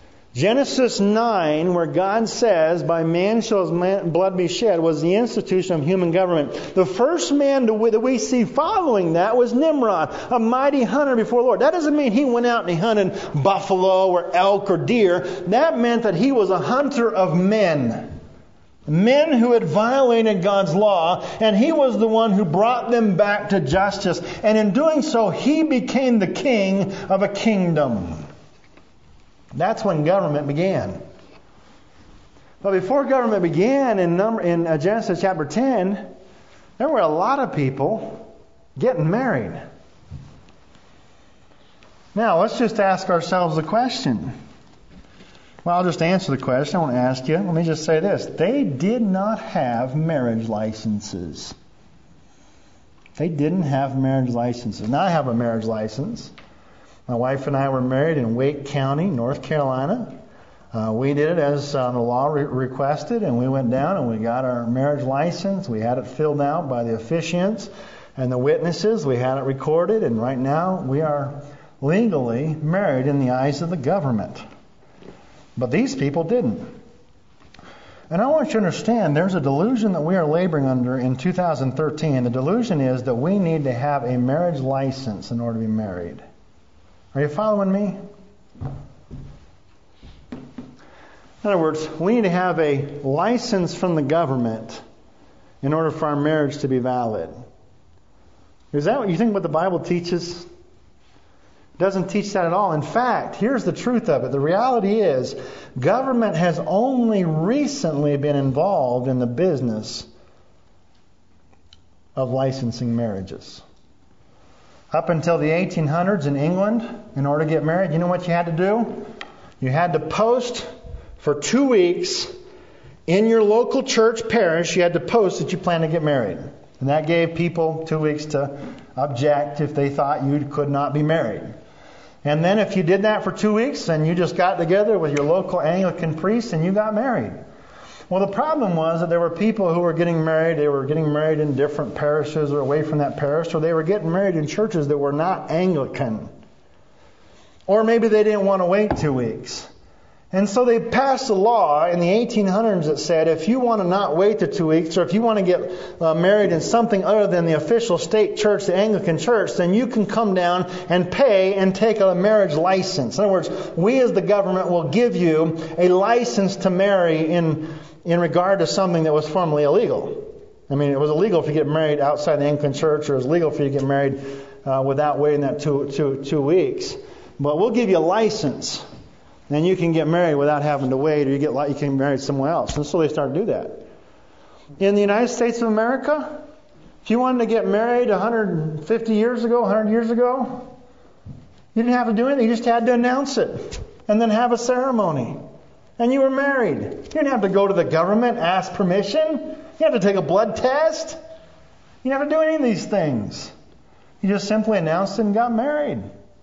Genesis nine, where God says, by man shall his man, blood be shed, was the institution of human government. The first man to, that we see following that was Nimrod, a mighty hunter before the Lord. That doesn't mean he went out and he hunted buffalo or elk or deer. That meant that he was a hunter of men. Men who had violated God's law, and he was the one who brought them back to justice. And in doing so, he became the king of a kingdom. That's when government began. But before government began in, number, in uh, Genesis chapter ten, there were a lot of people getting married. Now, let's just ask ourselves the question. Well, I'll just answer the question. I want to ask you. Let me just say this. They did not have marriage licenses. They didn't have marriage licenses. Now I have a marriage license. My wife and I were married in Wake County, North Carolina. Uh, we did it as uh, the law re- requested, and we went down and we got our marriage license. We had it filled out by the officiants and the witnesses. We had it recorded, and right now we are legally married in the eyes of the government. But these people didn't. And I want you to understand, there's a delusion that we are laboring under in two thousand thirteen. The delusion is that we need to have a marriage license in order to be married. Are you following me? In other words, we need to have a license from the government in order for our marriage to be valid. Is that what you think what the Bible teaches? It doesn't teach that at all. In fact, here's the truth of it. The reality is, government has only recently been involved in the business of licensing marriages. Up until the eighteen hundreds in England, in order to get married, you know what you had to do? You had to post for two weeks in your local church parish. You had to post that you plan to get married. And that gave people two weeks to object if they thought you could not be married. And then if you did that for two weeks, then you just got together with your local Anglican priest and you got married. Well, the problem was that there were people who were getting married. They were getting married in different parishes or away from that parish, or they were getting married in churches that were not Anglican. Or maybe they didn't want to wait two weeks. And so they passed a law in the eighteen hundreds that said if you want to not wait the two weeks, or if you want to get uh, married in something other than the official state church, the Anglican church, then you can come down and pay and take a marriage license. In other words, we as the government will give you a license to marry in in regard to something that was formerly illegal. I mean, it was illegal for you to get married outside the Anglican church, or it was legal for you to get married uh, without waiting that two, two, two weeks. But we'll give you a license. Then you can get married without having to wait, or you get you can marry someone else. And so they started to do that. In the United States of America, if you wanted to get married one hundred fifty years ago, one hundred years ago, you didn't have to do anything. You just had to announce it and then have a ceremony. And you were married. You didn't have to go to the government, ask permission. You have to take a blood test. You didn't have to do any of these things. You just simply announced it and got married.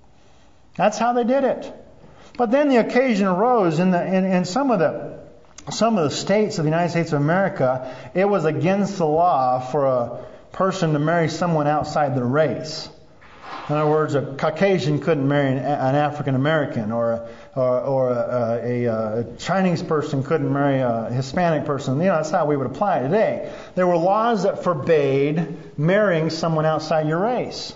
That's how they did it. But then the occasion arose in the in, in some of the some of the states of the United States of America. It was against the law for a person to marry someone outside their race. In other words, a Caucasian couldn't marry an, an African American, or a, or, or a, a, a Chinese person couldn't marry a Hispanic person. You know, that's how we would apply it today. There were laws that forbade marrying someone outside your race.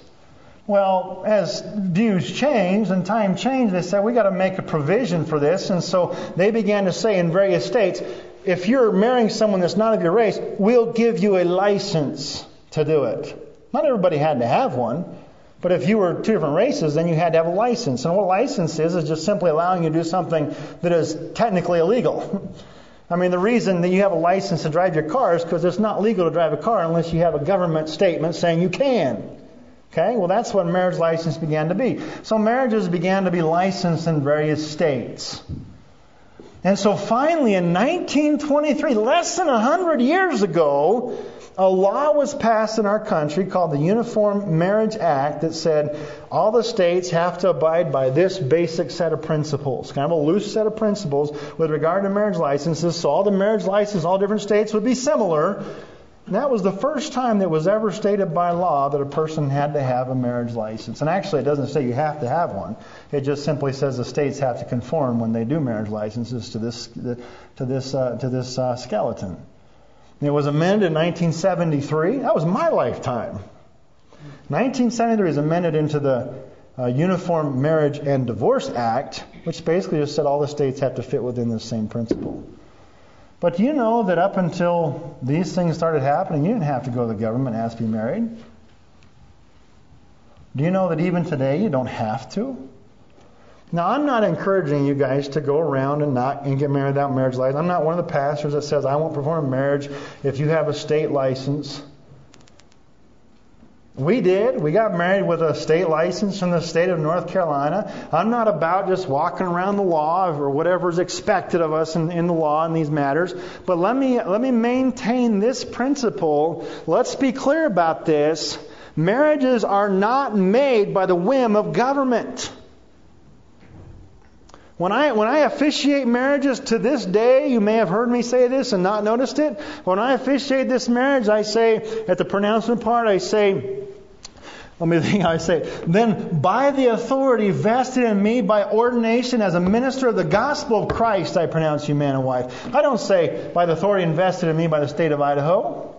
Well, as views changed and time changed, they said, we got to make a provision for this. And so they began to say in various states, if you're marrying someone that's not of your race, we'll give you a license to do it. Not everybody had to have one. But if you were two different races, then you had to have a license. And what a license is, is just simply allowing you to do something that is technically illegal. I mean, the reason that you have a license to drive your car is because it's not legal to drive a car unless you have a government statement saying you can. Okay, well, that's what marriage license began to be. So marriages began to be licensed in various states. And so finally in nineteen twenty-three, less than one hundred years ago, a law was passed in our country called the Uniform Marriage Act that said all the states have to abide by this basic set of principles, kind of a loose set of principles with regard to marriage licenses. So all the marriage licenses, all different states would be similar. And that was the first time that was ever stated by law that a person had to have a marriage license. And actually, it doesn't say you have to have one. It just simply says the states have to conform when they do marriage licenses to this to this uh, to this uh, skeleton. It was amended in nineteen seventy-three. That was my lifetime. nineteen seventy-three was amended into the uh, Uniform Marriage and Divorce Act, which basically just said all the states have to fit within the same principle. But do you know that up until these things started happening, you didn't have to go to the government and ask to be married? Do you know that even today you don't have to? Now, I'm not encouraging you guys to go around and not and get married without marriage license. I'm not one of the pastors that says I won't perform marriage if you have a state license. We did. We got married with a state license from the state of North Carolina. I'm not about just walking around the law or whatever is expected of us in, in the law in these matters. But let me let me maintain this principle. Let's be clear about this. Marriages are not made by the whim of government. When I when I officiate marriages to this day, you may have heard me say this and not noticed it. When I officiate this marriage, I say, at the pronouncement part, I say, let me think how I say it. Then, by the authority vested in me by ordination as a minister of the gospel of Christ, I pronounce you man and wife. I don't say, by the authority invested in me by the state of Idaho.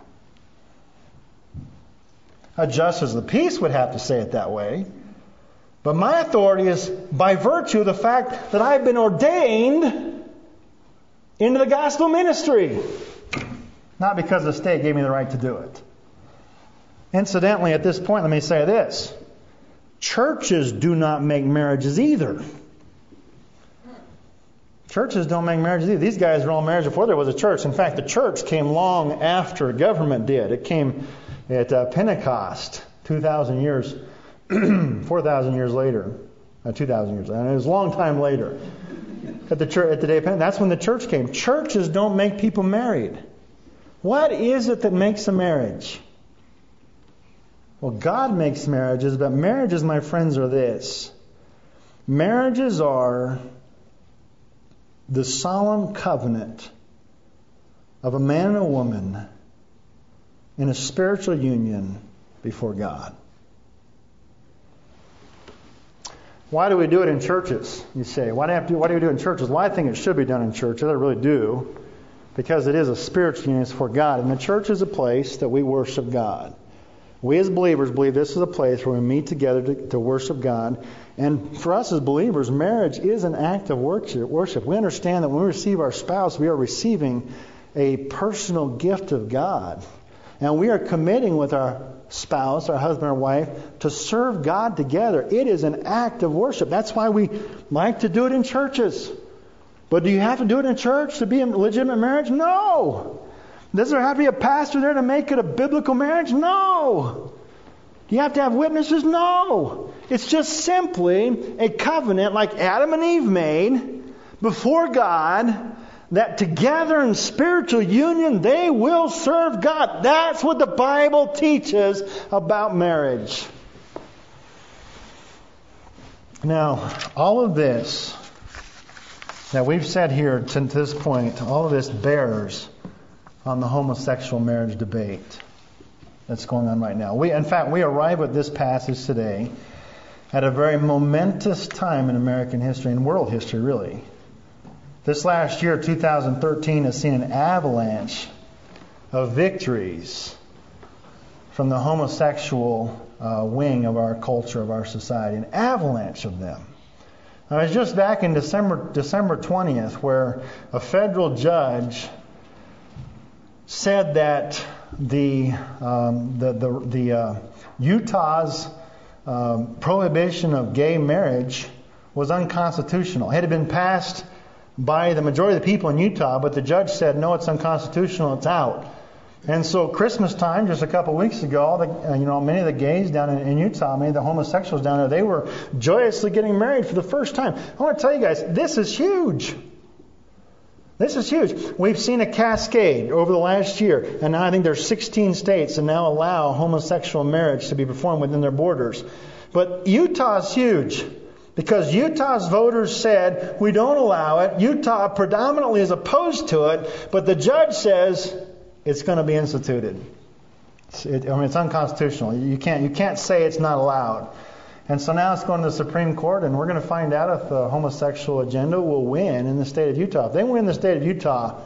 A justice of the peace would have to say it that way. But my authority is by virtue of the fact that I've been ordained into the gospel ministry. Not because the state gave me the right to do it. Incidentally, at this point, let me say this. Churches do not make marriages either. Churches don't make marriages either. These guys were all married before there was a church. In fact, the church came long after government did. It came at uh, Pentecost, two thousand years four thousand years later, uh, two thousand years later, and it was a long time later, at the church, at the day of Pentecost. That's when the church came. Churches don't make people married. What is it that makes a marriage? Well, God makes marriages, but marriages, my friends, are this. Marriages are the solemn covenant of a man and a woman in a spiritual union before God. Why do we do it in churches, you say? Why do, have to, why do we do it in churches? Well, I think it should be done in churches. I really do. Because it is a spiritual union before God. And the church is a place that we worship God. We as believers believe this is a place where we meet together to, to worship God. And for us as believers, marriage is an act of worship. We understand that when we receive our spouse, we are receiving a personal gift of God. And we are committing with our spouse, our husband or wife, to serve God together. It is an act of worship. That's why we like to do it in churches. But do you have to do it in church to be a legitimate marriage? No. Does there have to be a pastor there to make it a biblical marriage? No. Do you have to have witnesses? No. It's just simply a covenant like Adam and Eve made before God, that together in spiritual union they will serve God. That's what the Bible teaches about marriage. Now, all of this that we've said here to this point, all of this bears on the homosexual marriage debate that's going on right now. We, in fact, we arrive at this passage today at a very momentous time in American history and world history, really. This last year, two thousand thirteen, has seen an avalanche of victories from the homosexual uh, wing of our culture, of our society. An avalanche of them. I was just back in December December twentieth, where a federal judge said that the um, the the, the uh, Utah's um, prohibition of gay marriage was unconstitutional. It had been passed by the majority of the people in Utah, but the judge said, no, it's unconstitutional, it's out. And so Christmas time, just a couple of weeks ago, the, uh, you know, many of the gays down in, in Utah, many of the homosexuals down there, they were joyously getting married for the first time. I want to tell you guys, this is huge. This is huge. We've seen a cascade over the last year, and now I think there's sixteen states that now allow homosexual marriage to be performed within their borders. But Utah's huge, because Utah's voters said, we don't allow it. Utah predominantly is opposed to it, but the judge says it's going to be instituted. It's, it, I mean, it's unconstitutional. You can't you can't say it's not allowed. And so now it's going to the Supreme Court, and we're going to find out if the homosexual agenda will win in the state of Utah. If they win the state of Utah,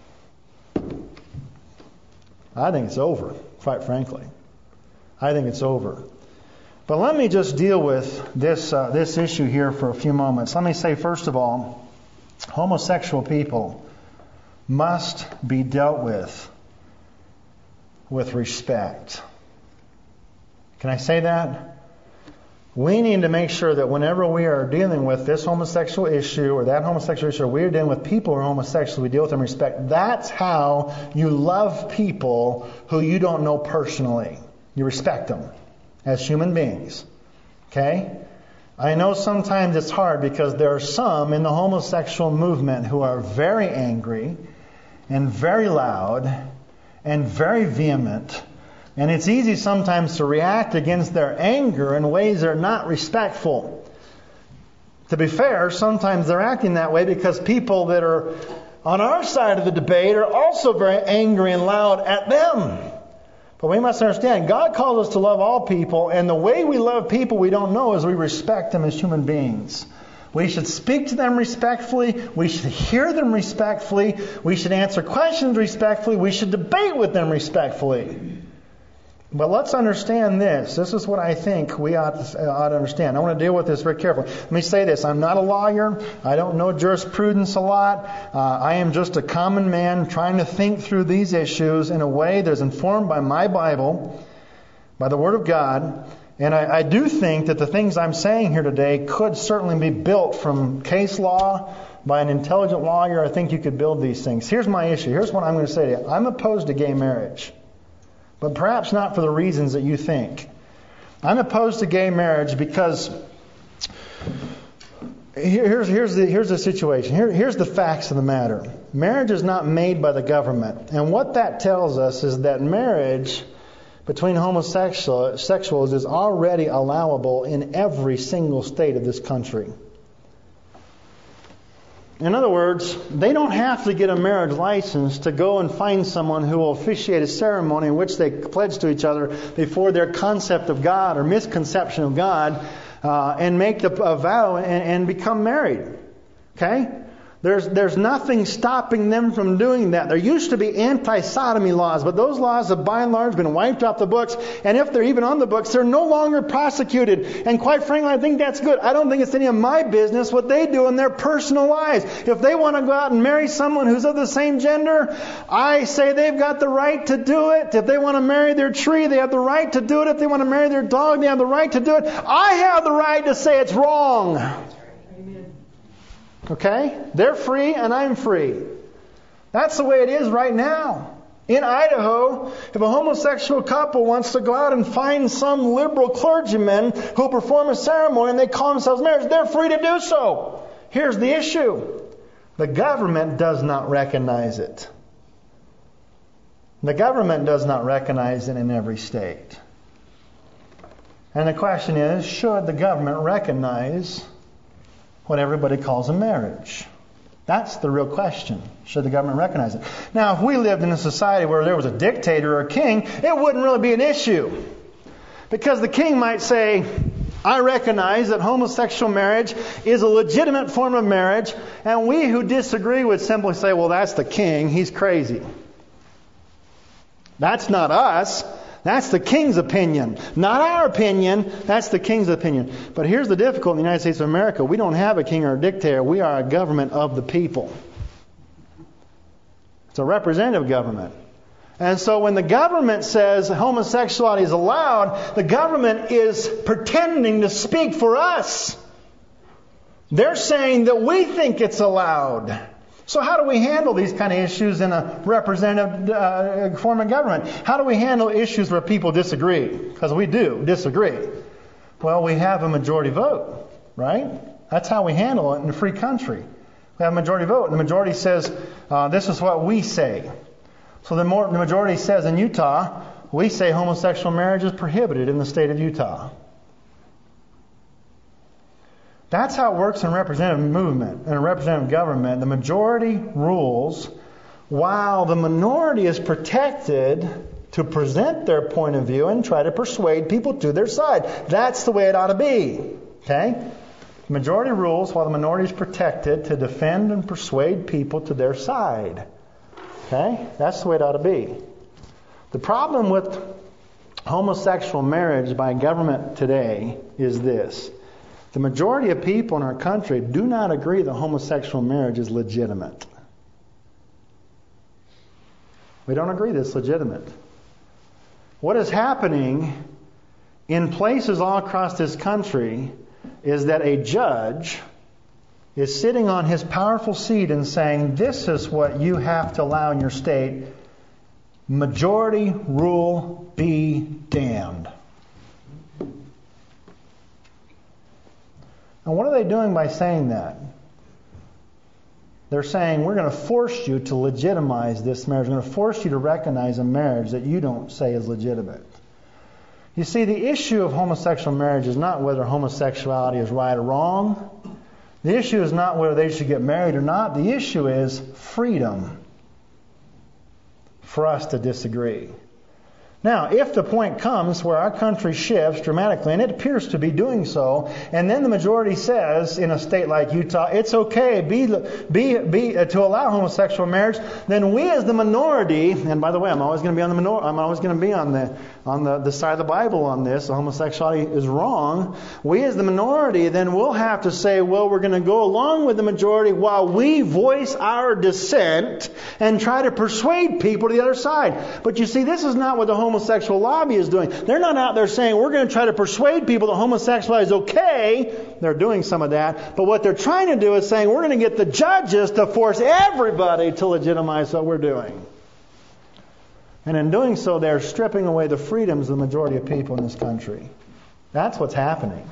I think it's over, quite frankly. I think it's over. But let me just deal with this uh, this issue here for a few moments. Let me say, first of all, homosexual people must be dealt with with respect. Can I say that? We need to make sure that whenever we are dealing with this homosexual issue or that homosexual issue, or we are dealing with people who are homosexual, we deal with them with respect. That's how you love people who you don't know personally. You respect them as human beings. Okay? I know sometimes it's hard because there are some in the homosexual movement who are very angry and very loud and very vehement. And it's easy sometimes to react against their anger in ways that are not respectful. To be fair, sometimes they're acting that way because people that are on our side of the debate are also very angry and loud at them. But we must understand, God calls us to love all people, and the way we love people we don't know is we respect them as human beings. We should speak to them respectfully. We should hear them respectfully. We should answer questions respectfully. We should debate with them respectfully. But let's understand this. This is what I think we ought to, ought to understand. I want to deal with this very carefully. Let me say this. I'm not a lawyer. I don't know jurisprudence a lot. Uh, I am just a common man trying to think through these issues in a way that is informed by my Bible, by the Word of God. And I, I do think that the things I'm saying here today could certainly be built from case law by an intelligent lawyer. I think you could build these things. Here's my issue. Here's what I'm going to say to you. I'm opposed to gay marriage. But perhaps not for the reasons that you think. I'm opposed to gay marriage because here's, here's, the, here's the situation. Here, here's the facts of the matter. Marriage is not made by the government. And what that tells us is that marriage between homosexuals is already allowable in every single state of this country. In other words, they don't have to get a marriage license to go and find someone who will officiate a ceremony in which they pledge to each other before their concept of God or misconception of God uh, and make the, a vow and, and become married. Okay? There's there's nothing stopping them from doing that. There used to be anti-sodomy laws, but those laws have by and large been wiped off the books. And if they're even on the books, they're no longer prosecuted. And quite frankly, I think that's good. I don't think it's any of my business what they do in their personal lives. If they want to go out and marry someone who's of the same gender, I say they've got the right to do it. If they want to marry their tree, they have the right to do it. If they want to marry their dog, they have the right to do it. I have the right to say it's wrong. Okay? They're free and I'm free. That's the way it is right now. In Idaho, if a homosexual couple wants to go out and find some liberal clergyman who'll perform a ceremony and they call themselves marriage, they're free to do so. Here's the issue. The government does not recognize it. The government does not recognize it in every state. And the question is, should the government recognize what everybody calls a marriage? That's the real question. Should the government recognize it? Now, if we lived in a society where there was a dictator or a king, it wouldn't really be an issue. Because the king might say, I recognize that homosexual marriage is a legitimate form of marriage, and we who disagree would simply say, well, that's the king, he's crazy. That's not us. That's the king's opinion. Not our opinion. That's the king's opinion. But here's the difficulty in the United States of America. We don't have a king or a dictator. We are a government of the people. It's a representative government. And so when the government says homosexuality is allowed, the government is pretending to speak for us. They're saying that we think it's allowed. So how do we handle these kind of issues in a representative uh, form of government? How do we handle issues where people disagree? Because we do disagree. Well, we have a majority vote, right? That's how we handle it in a free country. We have a majority vote. And the majority says, uh, this is what we say. So the, more, the majority says in Utah, we say homosexual marriage is prohibited in the state of Utah. That's how it works in a representative movement, in a representative government. The majority rules while the minority is protected to present their point of view and try to persuade people to their side. That's the way it ought to be. Okay? The majority rules while the minority is protected to defend and persuade people to their side. Okay? That's the way it ought to be. The problem with homosexual marriage by government today is this. The majority of people in our country do not agree that homosexual marriage is legitimate. We don't agree that it's legitimate. What is happening in places all across this country is that a judge is sitting on his powerful seat and saying, this is what you have to allow in your state. Majority rule be damned. And what are they doing by saying that? They're saying, we're going to force you to legitimize this marriage. We're going to force you to recognize a marriage that you don't say is legitimate. You see, the issue of homosexual marriage is not whether homosexuality is right or wrong. The issue is not whether they should get married or not. The issue is freedom for us to disagree. Now, if the point comes where our country shifts dramatically, and it appears to be doing so, and then the majority says in a state like Utah, it's okay be, be, be, uh, to allow homosexual marriage, then we as the minority, and by the way, I'm always going to be on the minor, I'm always going to be on the on the, the side of the Bible on this. Homosexuality is wrong. We as the minority then will have to say, well, we're going to go along with the majority while we voice our dissent and try to persuade people to the other side. But you see, this is not what the homosexual lobby is doing. They're not out there saying, we're going to try to persuade people that homosexuality is okay. They're doing some of that. But what they're trying to do is saying, we're going to get the judges to force everybody to legitimize what we're doing. And in doing so, they're stripping away the freedoms of the majority of people in this country. That's what's happening.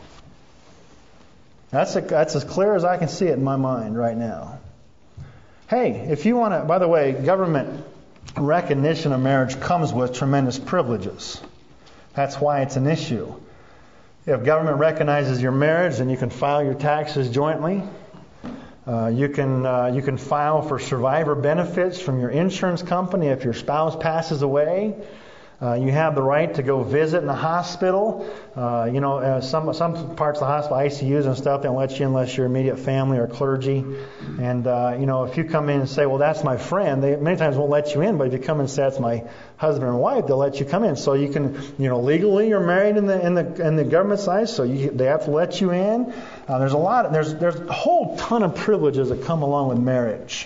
That's a, that's as clear as I can see it in my mind right now. Hey, if you want to, by the way, government recognition of marriage comes with tremendous privileges. That's why it's an issue. If government recognizes your marriage, then you can file your taxes jointly. Uh, you can uh, you can file for survivor benefits from your insurance company if your spouse passes away. Uh, you have the right to go visit in the hospital. Uh, you know, uh, some some parts of the hospital, I C Us and stuff, they don't let you in unless you're immediate family or clergy. And, uh, you know, if you come in and say, well, that's my friend, they many times won't let you in. But if you come in and say, that's my husband and wife, they'll let you come in. So you can, you know, legally you're married in the in the in the government side, so you, they have to let you in. Uh, there's a lot, there's there's a whole ton of privileges that come along with marriage.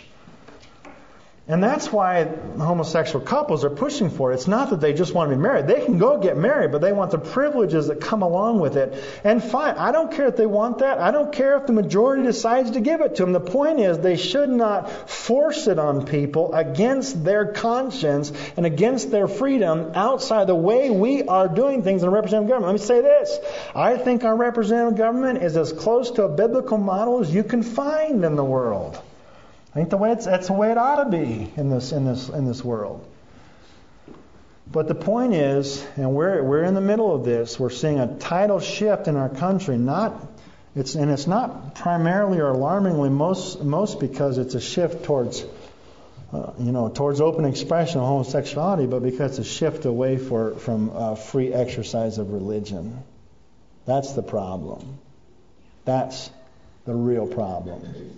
And that's why homosexual couples are pushing for it. It's not that they just want to be married. They can go get married, but they want the privileges that come along with it. And fine, I don't care if they want that. I don't care if the majority decides to give it to them. The point is, they should not force it on people against their conscience and against their freedom outside the way we are doing things in a representative government. Let me say this. I think our representative government is as close to a biblical model as you can find in the world. I think the way it's, that's the way it ought to be in this in this in this world. But the point is, and we're we're in the middle of this, we're seeing a tidal shift in our country. Not it's and it's not primarily or alarmingly most most because it's a shift towards uh, you know towards open expression of homosexuality, but because it's a shift away for from uh, free exercise of religion. That's the problem. That's the real problem.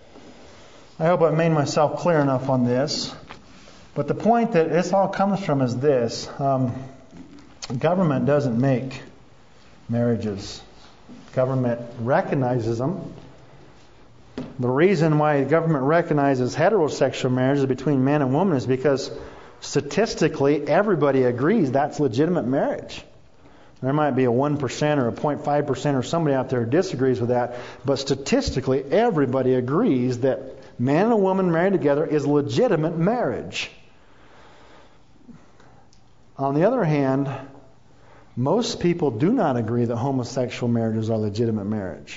I hope I've made myself clear enough on this. But the point that this all comes from is this. Um, government doesn't make marriages. Government recognizes them. The reason why the government recognizes heterosexual marriages between man and woman is because statistically everybody agrees that's legitimate marriage. There might be a one percent or a zero point five percent or somebody out there who disagrees with that. But statistically everybody agrees that man and woman married together is legitimate marriage. On the other hand, most people do not agree that homosexual marriages are legitimate marriage.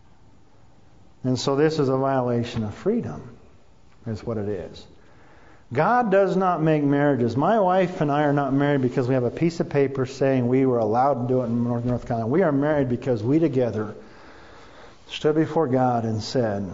And so this is a violation of freedom, is what it is. God does not make marriages. My wife and I are not married because we have a piece of paper saying we were allowed to do it in North, North Carolina. We are married because we together stood before God and said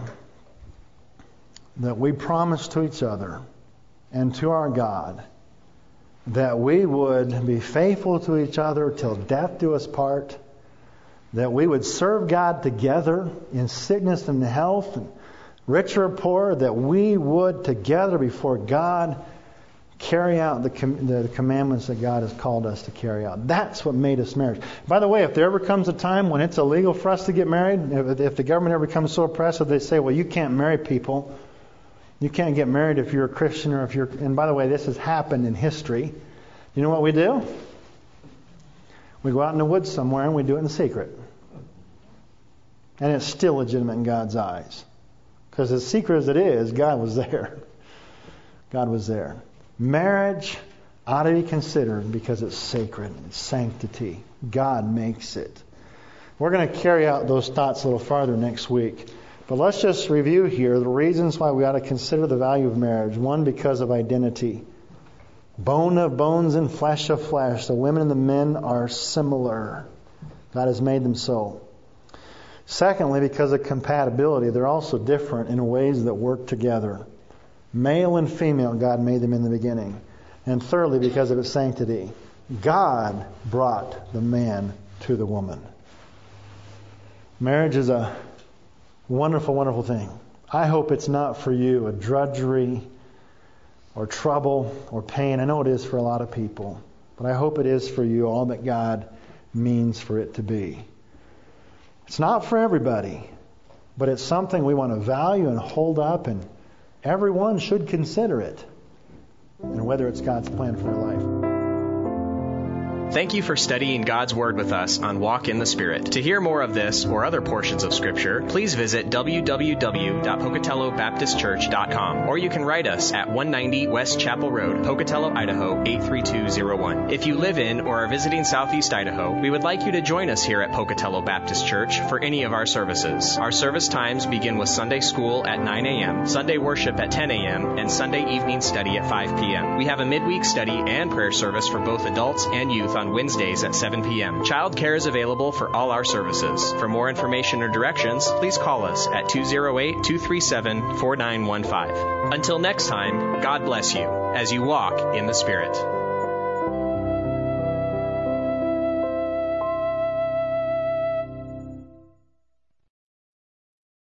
that we promised to each other and to our God that we would be faithful to each other till death do us part, that we would serve God together in sickness and health, and rich or poor, that we would together before God carry out the, com- the commandments that God has called us to carry out. That's what made us married. By the way, if there ever comes a time when it's illegal for us to get married, if, if the government ever becomes so oppressive, they say, well, you can't marry people. You can't get married if you're a Christian or if you're... And by the way, this has happened in history. You know what we do? We go out in the woods somewhere and we do it in secret. And it's still legitimate in God's eyes. Because as secret as it is, God was there. God was there. Marriage ought to be considered because it's sacred. It's sanctity. God makes it. We're going to carry out those thoughts a little farther next week. But let's just review here the reasons why we ought to consider the value of marriage. One, because of identity. Bone of bones and flesh of flesh. The women and the men are similar. God has made them so. Secondly, because of compatibility. They're also different in ways that work together. Male and female, God made them in the beginning. And thirdly, because of its sanctity. God brought the man to the woman. Marriage is a wonderful, wonderful thing. I hope it's not for you a drudgery or trouble or pain. I know it is for a lot of people. But I hope it is for you all that God means for it to be. It's not for everybody, but it's something we want to value and hold up, and everyone should consider it, and whether it's God's plan for their life. Thank you for studying God's Word with us on Walk in the Spirit. To hear more of this or other portions of Scripture, please visit w w w dot pocatello baptist church dot com, or you can write us at one ninety West Chapel Road, Pocatello, Idaho eight three two zero one. If you live in or are visiting Southeast Idaho, we would like you to join us here at Pocatello Baptist Church for any of our services. Our service times begin with Sunday school at nine a.m., Sunday worship at ten a.m., and Sunday evening study at five p.m. We have a midweek study and prayer service for both adults and youth on Wednesdays at seven p.m. Child care is available for all our services. For more information or directions, please call us at two oh eight, two three seven, four nine one five. Until next time, God bless you as you walk in the Spirit.